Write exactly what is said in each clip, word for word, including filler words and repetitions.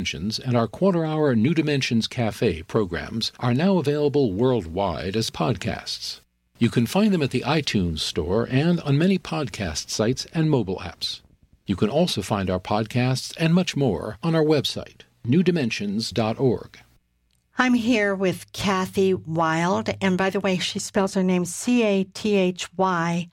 And our quarter-hour New Dimensions Cafe programs are now available worldwide as podcasts. You can find them at the iTunes Store and on many podcast sites and mobile apps. You can also find our podcasts and much more on our website, new dimensions dot org. I'm here with Kathy Wild, and by the way, she spells her name C A T H Y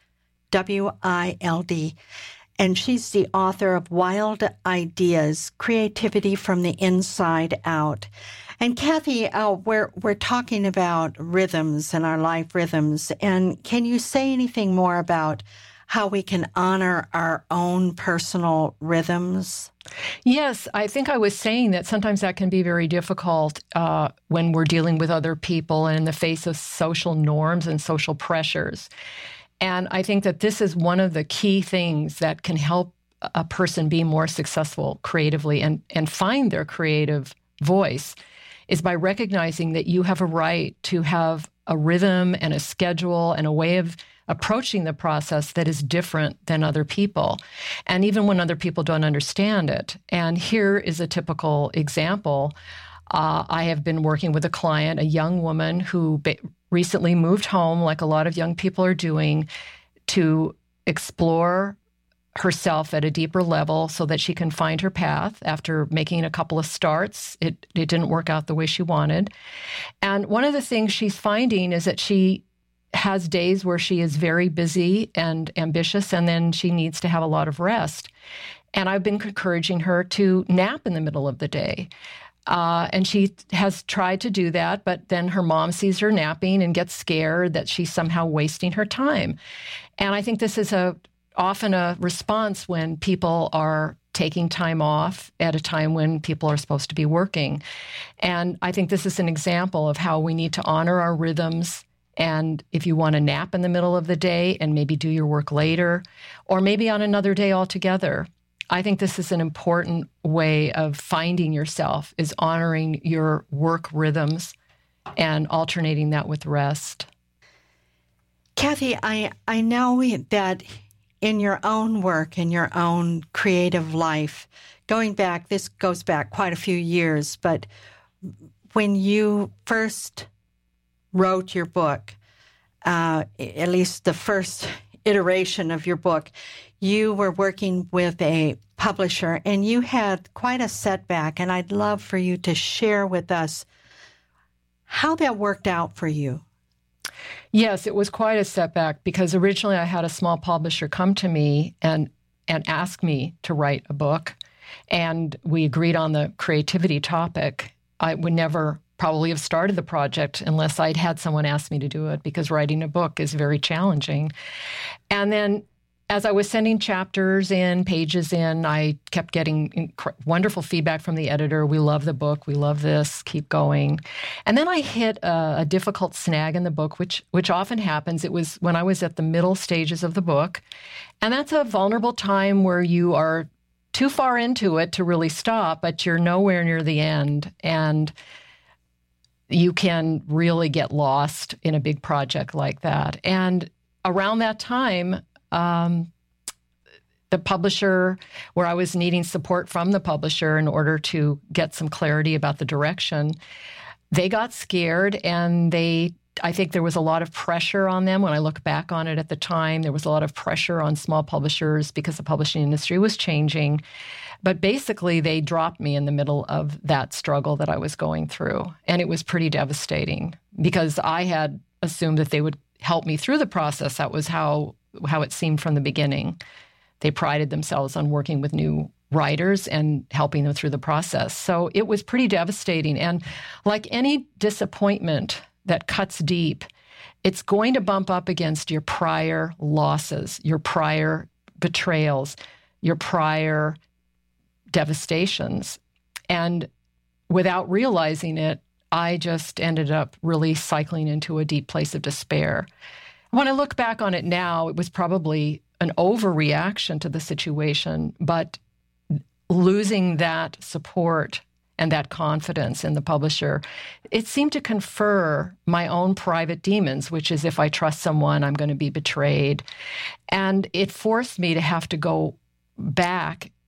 W I L D. And she's the author of Wild Ideas, Creativity from the Inside Out. And Kathy, uh, we're we're talking about rhythms and our life rhythms. And can you say anything more about how we can honor our own personal rhythms? Yes, I think I was saying that sometimes that can be very difficult uh, when we're dealing with other people and in the face of social norms and social pressures. And I think that this is one of the key things that can help a person be more successful creatively and, and find their creative voice is by recognizing that you have a right to have a rhythm and a schedule and a way of approaching the process that is different than other people, and even when other people don't understand it. And here is a typical example. Uh, I have been working with a client, a young woman who ba- recently moved home, like a lot of young people are doing, to explore herself at a deeper level so that she can find her path after making a couple of starts. It, it didn't work out the way she wanted. And one of the things she's finding is that she has days where she is very busy and ambitious, and then she needs to have a lot of rest. And I've been encouraging her to nap in the middle of the day. Uh, and she has tried to do that, but then her mom sees her napping and gets scared that she's somehow wasting her time. And I think this is a often a response when people are taking time off at a time when people are supposed to be working. And I think this is an example of how we need to honor our rhythms. And if you want to nap in the middle of the day and maybe do your work later, or maybe on another day altogether, I think this is an important way of finding yourself, is honoring your work rhythms and alternating that with rest. Kathy, I, I know that in your own work, in your own creative life, going back, this goes back quite a few years, but when you first wrote your book, uh, at least the first iteration of your book, you were working with a publisher and you had quite a setback, and I'd love for you to share with us how that worked out for you. Yes, it was quite a setback because originally I had a small publisher come to me and and ask me to write a book, and we agreed on the creativity topic. I would never probably have started the project unless I'd had someone ask me to do it, because writing a book is very challenging. And then as I was sending chapters in, pages in, I kept getting inc- wonderful feedback from the editor. We love the book. We love this. Keep going. And then I hit a, a difficult snag in the book, which which often happens. It was when I was at the middle stages of the book. And that's a vulnerable time where you are too far into it to really stop, but you're nowhere near the end. And you can really get lost in a big project like that. And around that time, Um, the publisher, where I was needing support from the publisher in order to get some clarity about the direction, they got scared, and they, I think there was a lot of pressure on them. When I look back on it at the time, there was a lot of pressure on small publishers because the publishing industry was changing. But basically, they dropped me in the middle of that struggle that I was going through. And it was pretty devastating because I had assumed that they would help me through the process. That was how how it seemed from the beginning. They prided themselves on working with new writers and helping them through the process. So it was pretty devastating. And like any disappointment that cuts deep, it's going to bump up against your prior losses, your prior betrayals, your prior devastations. And without realizing it, I just ended up really cycling into a deep place of despair. When I look back on it now, it was probably an overreaction to the situation, but losing that support and that confidence in the publisher, it seemed to confer my own private demons, which is if I trust someone, I'm going to be betrayed. And it forced me to have to go back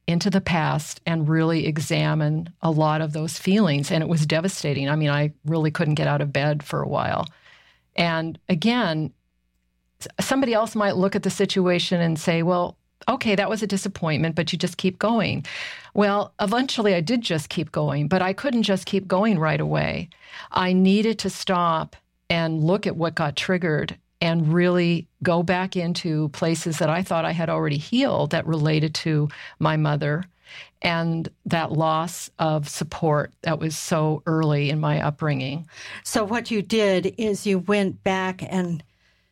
into the past and really examine a lot of those feelings. And it was devastating. I mean, I really couldn't get out of bed for a while. And again, somebody else might look at the situation and say, well, okay, that was a disappointment, but you just keep going. Well, eventually I did just keep going, but I couldn't just keep going right away. I needed to stop and look at what got triggered and really go back into places that I thought I had already healed that related to my mother and that loss of support that was so early in my upbringing. So what you did is you went back and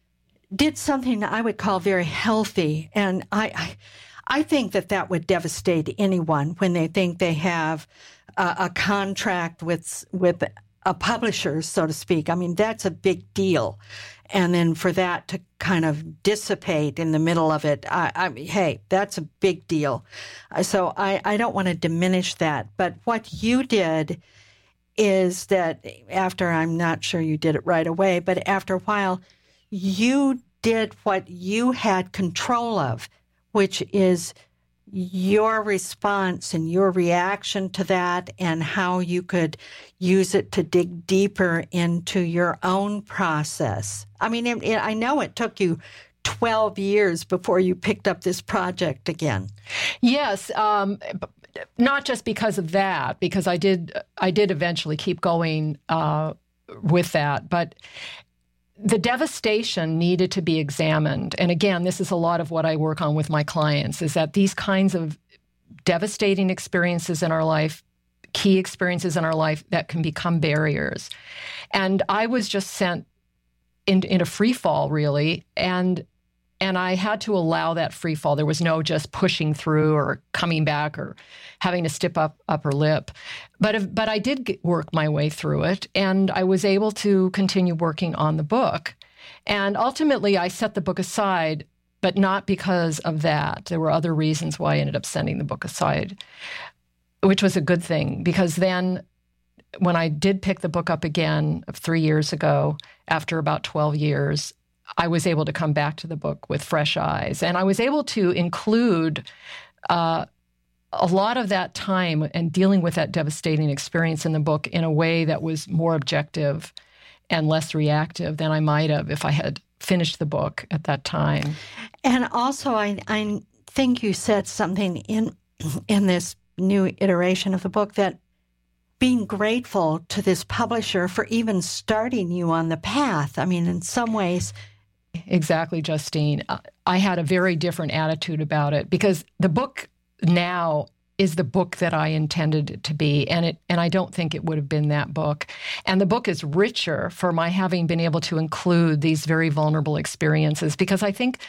did something I would call very healthy. And I, I, I think that that would devastate anyone when they think they have a, a contract with with a publisher, so to speak. I mean, that's a big deal. And then for that to kind of dissipate in the middle of it, I, I mean, hey, that's a big deal. So I, I don't want to diminish that. But what you did is that after, I'm not sure you did it right away, but after a while, you did what you had control of, which is your response and your reaction to that and how you could use it to dig deeper into your own process. I mean, it, it, I know it took you twelve years before you picked up this project again. Yes, um, not just because of that, because I did, I did eventually keep going uh, with that, but the devastation needed to be examined. And again, this is a lot of what I work on with my clients, is that these kinds of devastating experiences in our life, key experiences in our life that can become barriers. And I was just sent in, in a free fall, really, and and I had to allow that free fall. There was no just pushing through or coming back or having to stiff up upper lip. But if, but I did get, work my way through it, and I was able to continue working on the book. And ultimately, I set the book aside, but not because of that. There were other reasons why I ended up sending the book aside, which was a good thing, because then when I did pick the book up again three years ago, after about twelve years, I was able to come back to the book with fresh eyes. And I was able to include uh, a lot of that time and dealing with that devastating experience in the book in a way that was more objective and less reactive than I might have if I had finished the book at that time. And also, I, I think you said something in in this new iteration of the book that being grateful to this publisher for even starting you on the path. I mean, in some ways... Exactly, Justine. I had a very different attitude about it because the book now is the book that I intended it to be, and it and I don't think it would have been that book. And the book is richer for my having been able to include these very vulnerable experiences, because I think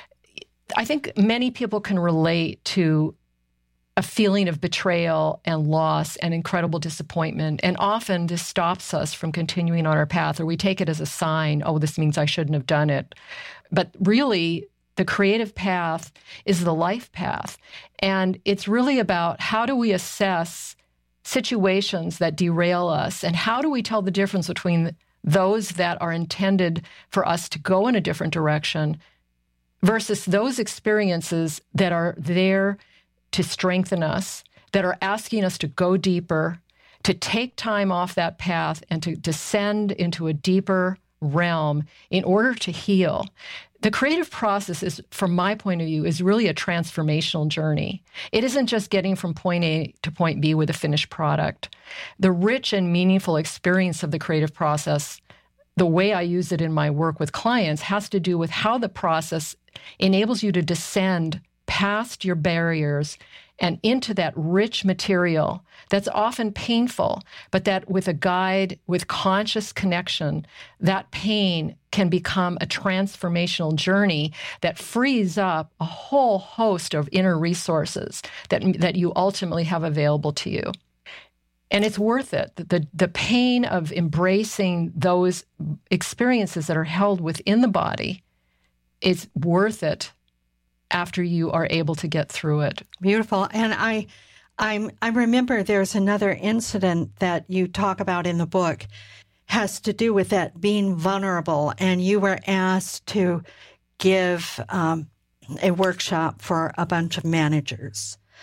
I think many people can relate to a feeling of betrayal and loss and incredible disappointment. And often this stops us from continuing on our path, or we take it as a sign, oh, this means I shouldn't have done it. But really, the creative path is the life path. And it's really about how do we assess situations that derail us, and how do we tell the difference between those that are intended for us to go in a different direction versus those experiences that are there to strengthen us, that are asking us to go deeper, to take time off that path and to descend into a deeper realm in order to heal. The creative process is, from my point of view, is really a transformational journey. It isn't just getting from point A to point B with a finished product. The rich and meaningful experience of the creative process, the way I use it in my work with clients, has to do with how the process enables you to descend past your barriers and into that rich material that's often painful, but that with a guide, with conscious connection, that pain can become a transformational journey that frees up a whole host of inner resources that, that you ultimately have available to you. And it's worth it. The, the pain of embracing those experiences that are held within the body is worth it after you are able to get through it. Beautiful. And I I'm, I remember there's another incident that you talk about in the book, has to do with that being vulnerable. And you were asked to give um, a workshop for a bunch of managers.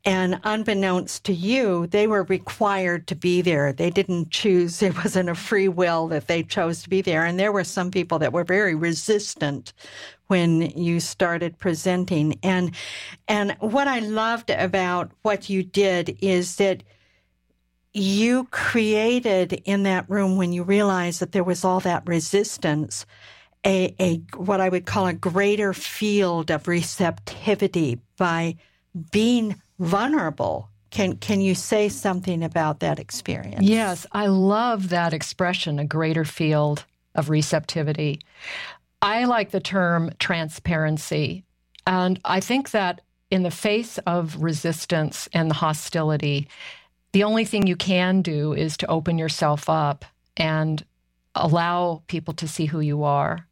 And unbeknownst to you, they were required to be there. They didn't choose. It wasn't a free will that they chose to be there. And there were some people that were very resistant when you started presenting. And, and what I loved about what you did is that you created in that room, when you realized that there was all that resistance, a, a what I would call a greater field of receptivity by being vulnerable. Can can you say something about that experience? Yes, I love that expression, a greater field of receptivity. I like the term transparency. And I think that in the face of resistance and the hostility, the only thing you can do is to open yourself up and allow people to see who you are.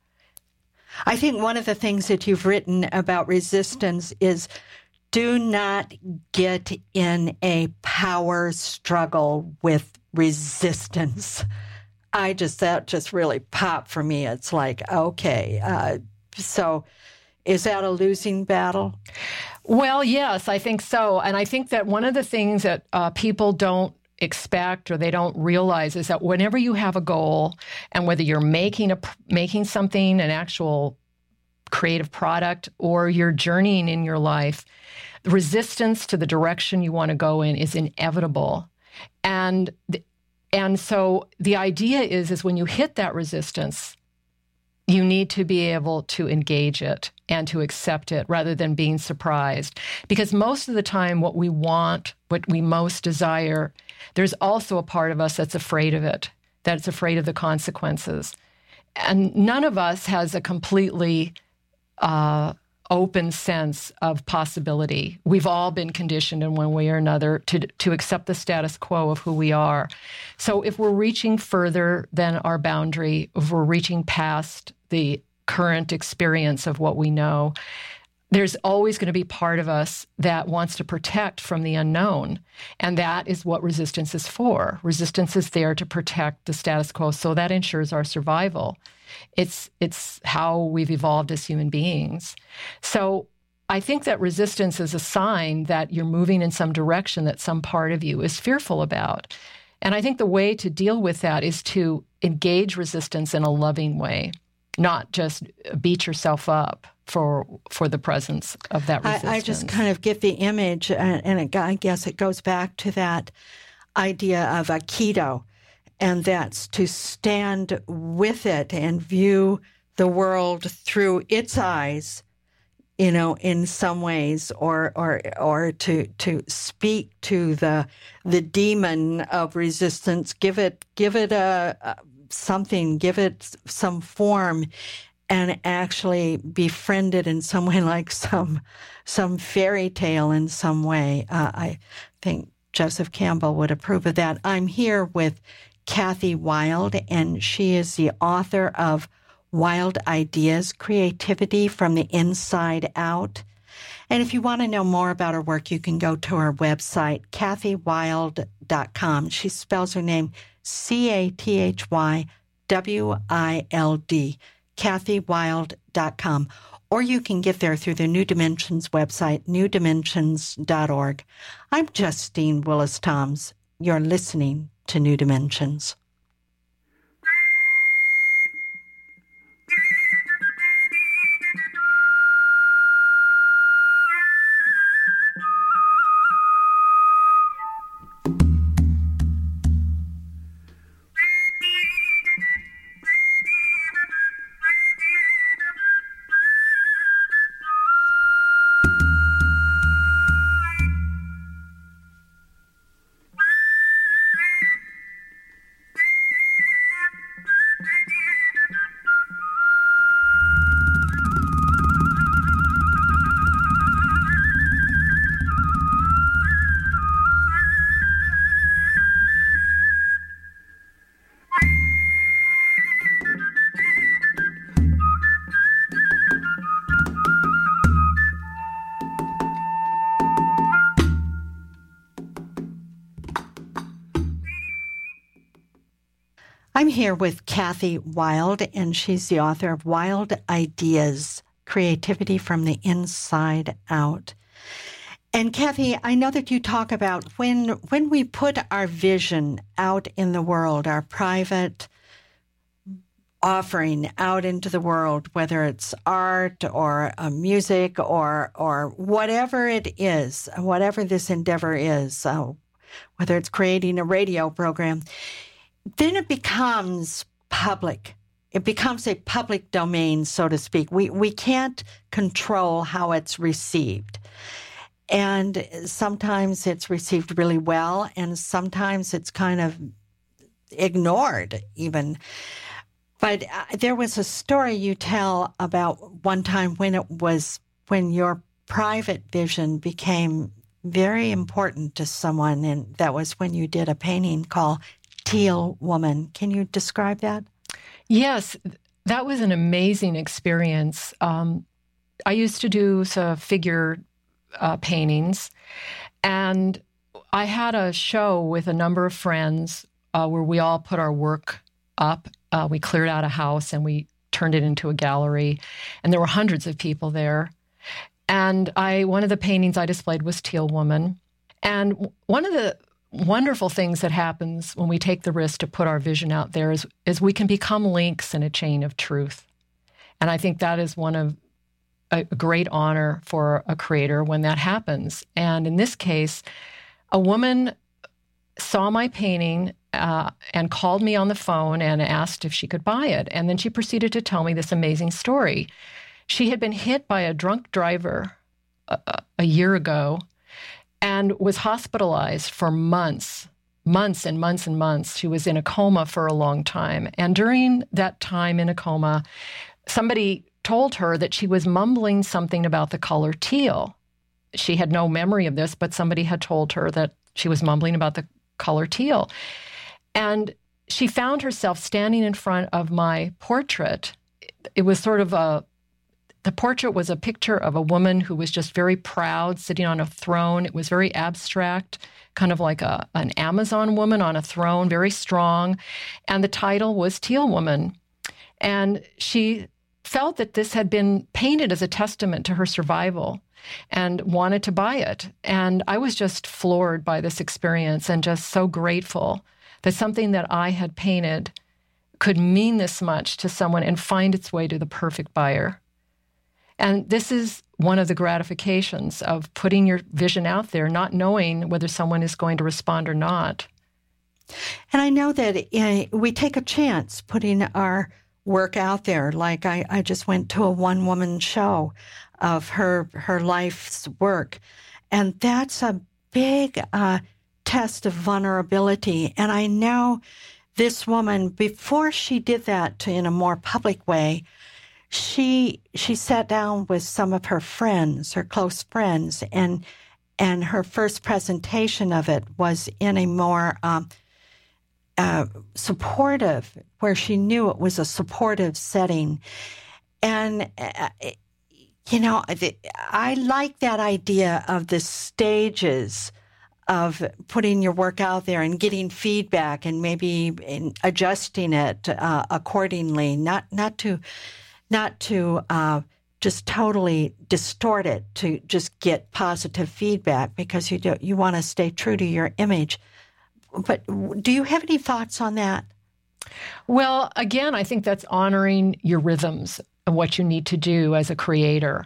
I think one of the things that you've written about resistance is do not get in a power struggle with resistance. I just, that just really popped for me. It's like, okay, uh, so is that a losing battle? Well, yes, I think so. And I think that one of the things that uh, people don't expect or they don't realize is that whenever you have a goal, and whether you're making a making something, an actual creative product, or you're journeying in your life, the resistance to the direction you want to go in is inevitable. And and so the idea is, is when you hit that resistance, you need to be able to engage it and to accept it rather than being surprised. Because most of the time what we want, what we most desire, there's also a part of us that's afraid of it, that's afraid of the consequences. And none of us has a completely uh, open sense of possibility. We've all been conditioned in one way or another to to accept the status quo of who we are. So if we're reaching further than our boundary, if we're reaching past the current experience of what we know, there's always going to be part of us that wants to protect from the unknown. And that is what resistance is for. Resistance is there to protect the status quo, so that ensures our survival. It's it's how we've evolved as human beings. So I think that resistance is a sign that you're moving in some direction that some part of you is fearful about. And I think the way to deal with that is to engage resistance in a loving way, not just beat yourself up for for the presence of that resistance. I, I just kind of get the image, and, and it, I guess it goes back to that idea of Aikido, and that's to stand with it and view the world through its eyes, you know, in some ways, or or or to to speak to the the demon of resistance, give it give it a, a something, give it some form, and actually befriend it in some way, like some some fairy tale in some way. Uh, I think Joseph Campbell would approve of that. I'm here with Kathy Wild, and she is the author of Wild Ideas, Creativity from the Inside Out. And if you want to know more about her work, you can go to her website, Kathy Wild dot com. She spells her name C A T H Y W I L D, Kathy Wild dot com. Or you can get there through the New Dimensions website, new dimensions dot org. I'm Justine Willis-Toms. You're listening to New Dimensions. I'm here with Kathy Wild, and she's the author of Wild Ideas, Creativity from the Inside Out. And Kathy, I know that you talk about when when we put our vision out in the world, our private offering out into the world, whether it's art or uh, music or or whatever it is, whatever this endeavor is, uh, whether it's creating a radio program, then it becomes public. It becomes a public domain, so to speak. We we can't control how it's received. And sometimes it's received really well, and sometimes it's kind of ignored even. But uh, there was a story you tell about one time when it was when your private vision became very important to someone, and that was when you did a painting called Teal Woman. Can you describe that? Yes, that was an amazing experience. Um, I used to do uh, figure uh, paintings, and I had a show with a number of friends uh, where we all put our work up. Uh, we cleared out a house and we turned it into a gallery, and there were hundreds of people there. And I, one of the paintings I displayed was Teal Woman. And one of the wonderful things that happens when we take the risk to put our vision out there is, is we can become links in a chain of truth. And I think that is one of a great honor for a creator when that happens. And in this case, a woman saw my painting uh, and called me on the phone and asked if she could buy it. And then she proceeded to tell me this amazing story. She had been hit by a drunk driver a, a year ago and was hospitalized for months, months and months and months. She was in a coma for a long time. And during that time in a coma, somebody told her that she was mumbling something about the color teal. She had no memory of this, but somebody had told her that she was mumbling about the color teal. And she found herself standing in front of my portrait. It was sort of a, the portrait was a picture of a woman who was just very proud, sitting on a throne. It was very abstract, kind of like a, an Amazon woman on a throne, very strong. And the title was Teal Woman. And she felt that this had been painted as a testament to her survival and wanted to buy it. And I was just floored by this experience and just so grateful that something that I had painted could mean this much to someone and find its way to the perfect buyer. And this is one of the gratifications of putting your vision out there, not knowing whether someone is going to respond or not. And I know that uh, we take a chance putting our work out there. Like I, I just went to a one-woman show of her her life's work. And that's a big uh, test of vulnerability. And I know this woman, before she did that to, in a more public way, she she sat down with some of her friends, her close friends, and and her first presentation of it was in a more um, uh, supportive, where she knew it was a supportive setting. And, uh, you know, I like that idea of the stages of putting your work out there and getting feedback and maybe in adjusting it uh, accordingly, not not to not to uh, just totally distort it to just get positive feedback, because you do, you want to stay true to your image. But do you have any thoughts on that? Well, again, I think that's honoring your rhythms and what you need to do as a creator.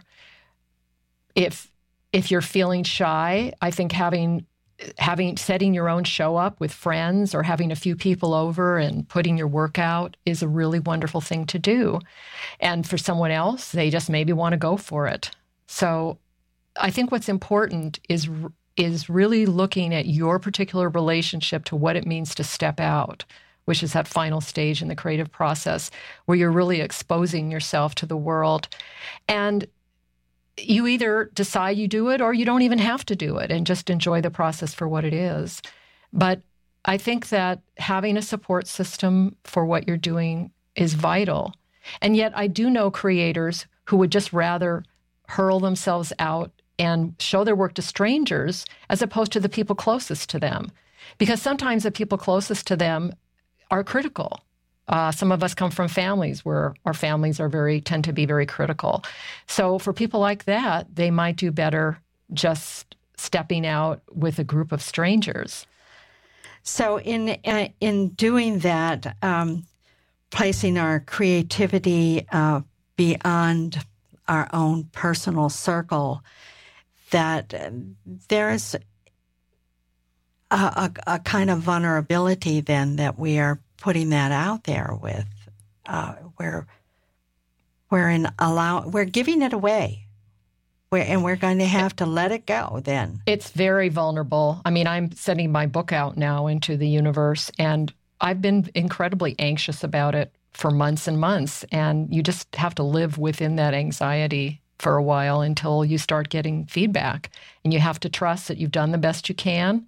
If if you're feeling shy, I think having having setting your own show up with friends or having a few people over and putting your work out is a really wonderful thing to do. And for someone else, they just maybe want to go for it. So I think what's important is is really looking at your particular relationship to what it means to step out, which is that final stage in the creative process where you're really exposing yourself to the world. And you either decide you do it or you don't even have to do it and just enjoy the process for what it is. But I think that having a support system for what you're doing is vital. And yet I do know creators who would just rather hurl themselves out and show their work to strangers as opposed to the people closest to them. Because sometimes the people closest to them are critical. Uh, some of us come from families where our families are very tend to be very critical. So for people like that, they might do better just stepping out with a group of strangers. So in uh, in doing that, um, placing our creativity uh, beyond our own personal circle, that uh, there's a, a, a kind of vulnerability then that we are putting that out there with. Uh, we're we're in allow we're giving it away. We're, and we're going to have to let it go then. It's very vulnerable. I mean, I'm sending my book out now into the universe, and I've been incredibly anxious about it for months and months. And you just have to live within that anxiety for a while until you start getting feedback. And you have to trust that you've done the best you can,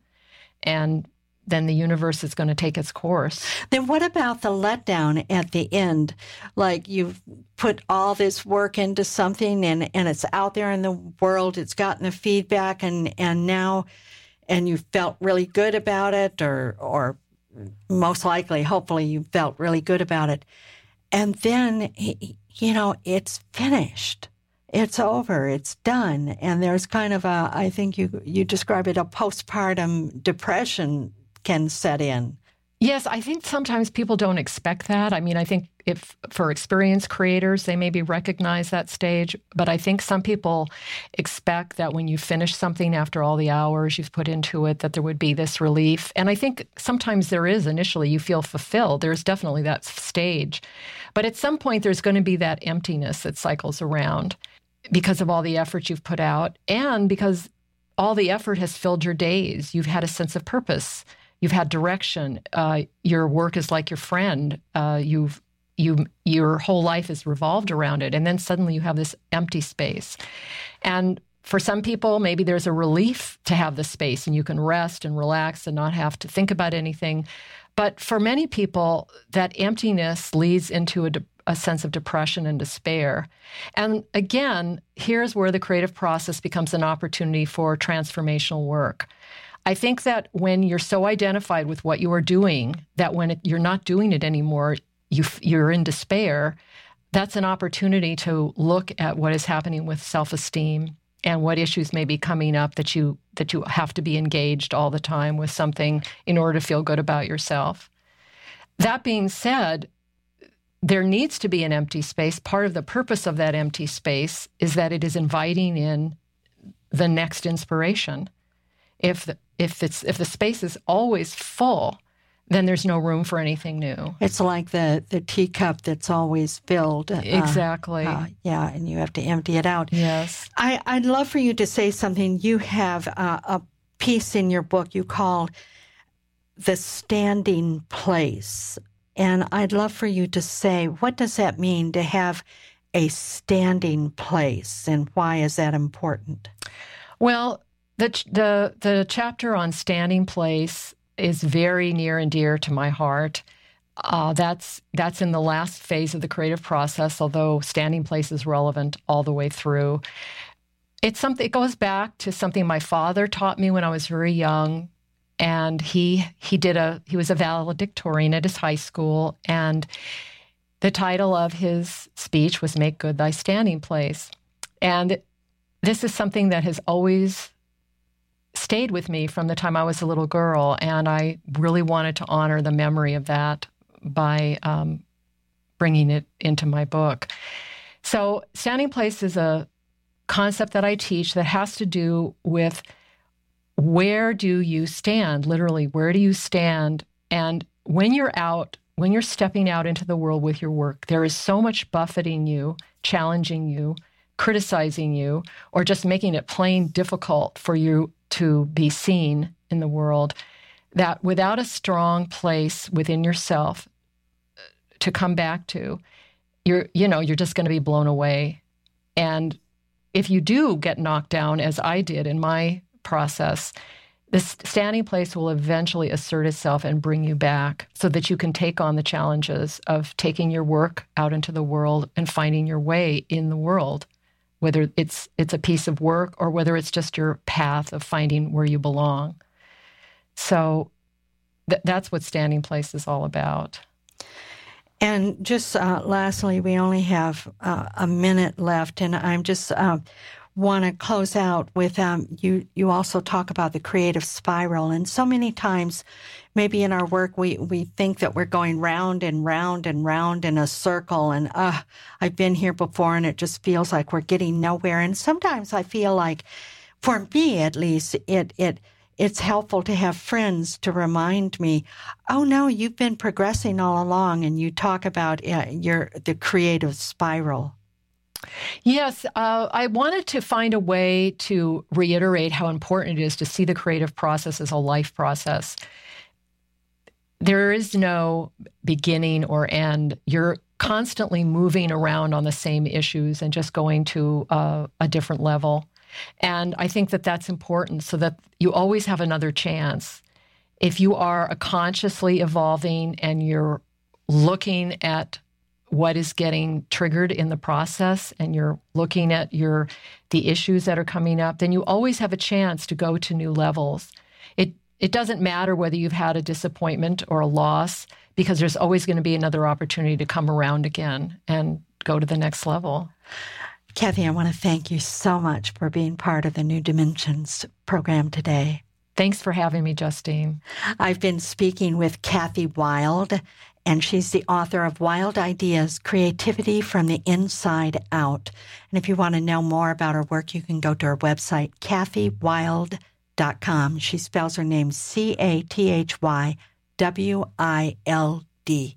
and then the universe is going to take its course. Then what about the letdown at the end? Like you've put all this work into something and, and it's out there in the world, it's gotten the feedback and, and now, and you felt really good about it, or, or most likely, hopefully you felt really good about it. And then, you know, it's finished. It's over. It's done. And there's kind of a, I think you, you describe it, a postpartum depression can set in. Yes, I think sometimes people don't expect that. I mean, I think if for experienced creators, they maybe recognize that stage. But I think some people expect that when you finish something after all the hours you've put into it, that there would be this relief. And I think sometimes there is initially. You feel fulfilled. There's definitely that stage. But at some point, there's going to be that emptiness that cycles around because of all the effort you've put out and because all the effort has filled your days. You've had a sense of purpose. You've had direction. Uh, your work is like your friend. Uh, you've you your whole life is revolved around it, and then suddenly you have this empty space. And for some people, maybe there's a relief to have the space, and you can rest and relax and not have to think about anything. But for many people, that emptiness leads into a, de- a sense of depression and despair. And again, here's where the creative process becomes an opportunity for transformational work. I think that when you're so identified with what you are doing, that when it, you're not doing it anymore, you, you're in despair, that's an opportunity to look at what is happening with self-esteem and what issues may be coming up that you that you have to be engaged all the time with something in order to feel good about yourself. That being said, there needs to be an empty space. Part of the purpose of that empty space is that it is inviting in the next inspiration. If the, if it's if the space is always full, then there's no room for anything new. It's like the, the teacup that's always filled. Uh, exactly. Uh, yeah, and you have to empty it out. Yes. I, I'd love for you to say something. You have uh, a piece in your book you called The Standing Place. And I'd love for you to say, what does that mean to have a standing place, and why is that important? Well, the the the chapter on standing place is very near and dear to my heart. Uh, that's that's in the last phase of the creative process, although standing place is relevant all the way through. It's something. It goes back to something my father taught me when I was very young, and he he did a he was a valedictorian at his high school, and the title of his speech was "Make Good Thy Standing Place," and this is something that has always stayed with me from the time I was a little girl, and I really wanted to honor the memory of that by um, bringing it into my book. So standing place is a concept that I teach that has to do with where do you stand, literally, where do you stand? And when you're out, when you're stepping out into the world with your work, there is so much buffeting you, challenging you, criticizing you, or just making it plain difficult for you to be seen in the world, that without a strong place within yourself to come back to, you're, you know, you're just going to be blown away. And if you do get knocked down, as I did in my process, this standing place will eventually assert itself and bring you back so that you can take on the challenges of taking your work out into the world and finding your way in the world, whether it's it's a piece of work or whether it's just your path of finding where you belong. So th- that's what standing place is all about. And just uh, lastly, we only have uh, a minute left, and I'm just uh, want to close out with, um, you, you also talk about the creative spiral. And so many times, maybe in our work, we, we think that we're going round and round and round in a circle. And, uh, I've been here before and it just feels like we're getting nowhere. And sometimes I feel like, for me at least, it, it, it's helpful to have friends to remind me, oh no, you've been progressing all along. And you talk about uh, your, the creative spiral. Yes, uh, I wanted to find a way to reiterate how important it is to see the creative process as a life process. There is no beginning or end. You're constantly moving around on the same issues and just going to uh, a different level. And I think that that's important so that you always have another chance. If you are consciously evolving and you're looking at what is getting triggered in the process and you're looking at your the issues that are coming up, then you always have a chance to go to new levels. It it doesn't matter whether you've had a disappointment or a loss, because there's always going to be another opportunity to come around again and go to the next level. Kathy, I want to thank you so much for being part of the New Dimensions program today. Thanks for having me, Justine. I've been speaking with Kathy Wild, and she's the author of Wild Ideas, Creativity from the Inside Out. And if you want to know more about her work, you can go to her website, kathy wild dot com. She spells her name C A T H Y W I L D.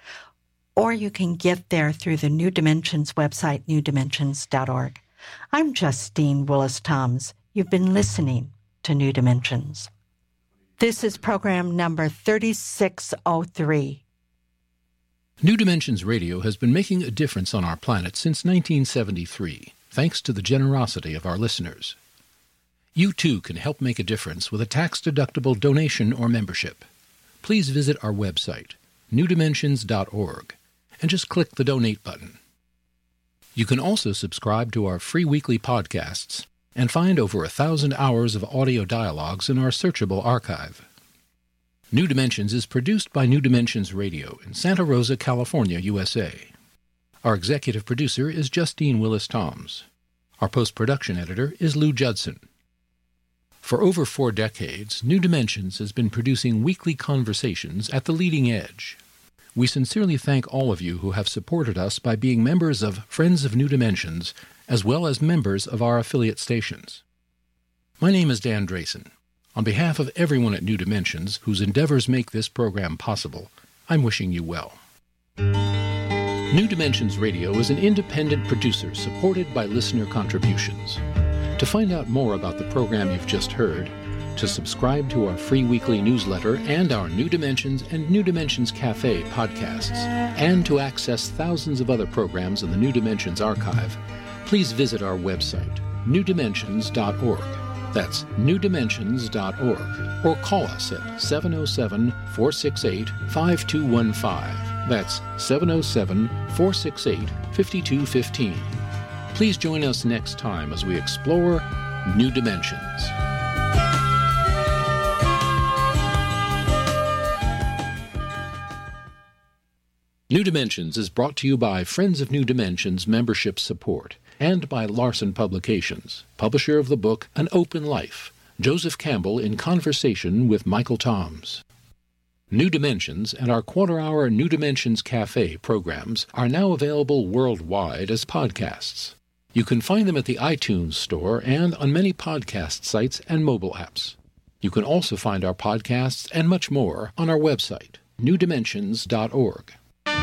Or you can get there through the New Dimensions website, new dimensions dot org. I'm Justine Willis-Toms. You've been listening to New Dimensions. This is program number thirty-six oh three. New Dimensions Radio has been making a difference on our planet since nineteen seventy-three, thanks to the generosity of our listeners. You too can help make a difference with a tax-deductible donation or membership. Please visit our website, new dimensions dot org, and just click the Donate button. You can also subscribe to our free weekly podcasts and find over a thousand hours of audio dialogues in our searchable archive. New Dimensions is produced by New Dimensions Radio in Santa Rosa, California, U S A. Our executive producer is Justine Willis-Toms. Our post-production editor is Lou Judson. For over four decades, New Dimensions has been producing weekly conversations at the leading edge. We sincerely thank all of you who have supported us by being members of Friends of New Dimensions, as well as members of our affiliate stations. My name is Dan Drayson. On behalf of everyone at New Dimensions whose endeavors make this program possible, I'm wishing you well. New Dimensions Radio is an independent producer supported by listener contributions. To find out more about the program you've just heard, to subscribe to our free weekly newsletter and our New Dimensions and New Dimensions Cafe podcasts, and to access thousands of other programs in the New Dimensions archive, please visit our website, new dimensions dot org. That's new dimensions dot org, or call us at seven oh seven, four six eight, five two one five. That's seven oh seven, four six eight, five two one five. Please join us next time as we explore New Dimensions. New Dimensions is brought to you by Friends of New Dimensions membership support and by Larson Publications, publisher of the book An Open Life, Joseph Campbell in conversation with Michael Toms. New Dimensions and our quarter-hour New Dimensions Cafe programs are now available worldwide as podcasts. You can find them at the iTunes Store and on many podcast sites and mobile apps. You can also find our podcasts and much more on our website, new dimensions dot org.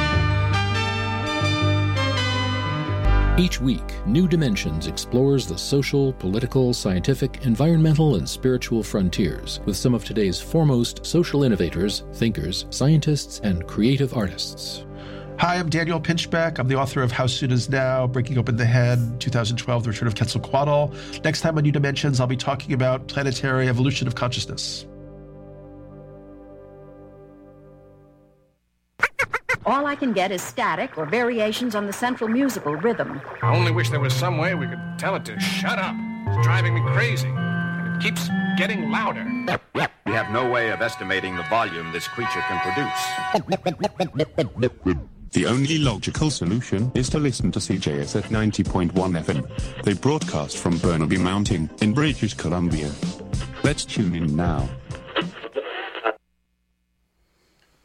Each week, New Dimensions explores the social, political, scientific, environmental, and spiritual frontiers with some of today's foremost social innovators, thinkers, scientists, and creative artists. Hi, I'm Daniel Pinchbeck. I'm the author of How Soon Is Now, Breaking Open the Head, two thousand twelve, The Return of Quetzalcoatl. Next time on New Dimensions, I'll be talking about planetary evolution of consciousness. All I can get is static or variations on the central musical rhythm. I only wish there was some way we could tell it to shut up. It's driving me crazy. And it keeps getting louder. We have no way of estimating the volume this creature can produce. The only logical solution is to listen to C J S at ninety point one F M. They broadcast from Burnaby Mountain in British Columbia. Let's tune in now.